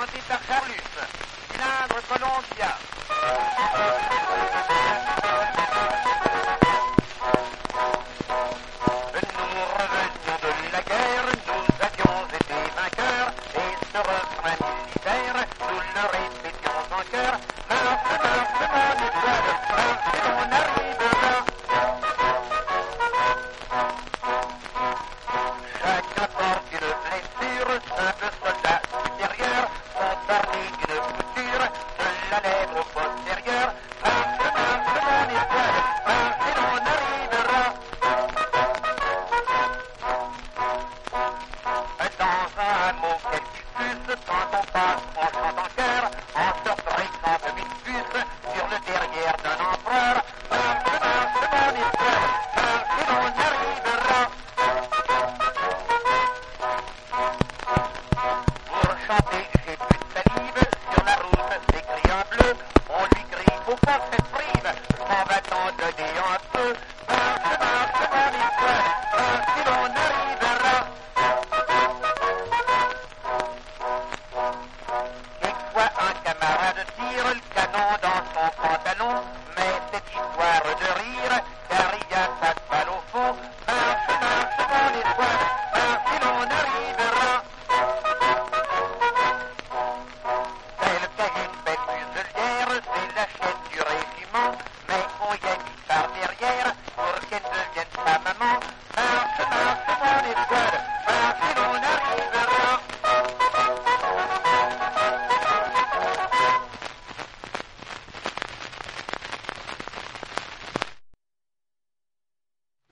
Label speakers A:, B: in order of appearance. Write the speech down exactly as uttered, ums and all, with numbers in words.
A: présenté par Carlus, cylindre Columbia. Nous revenions de la guerre, nous avions été vainqueurs, et ce refrain militaire, nous le répétions en chœur. Marche, marche, mon étoile, marche, et on arrivera. Chacun porte une blessure, simple soldat supérieur, sont armés d'une couture, de la lèvre au postérieur. Marche, marche, mon étoile, marche, et on arrivera. Dans un hameau quelque puce, quand on passe, on chante en chœur, en surprenant de mille puces, sur le derrière d'un empereur. Marche, marche, mon étoile, marche, et on arrivera. Pour chanter, j'ai plus de salive, sur la route, s'écrit en bleu, on lui crie, faut pas faire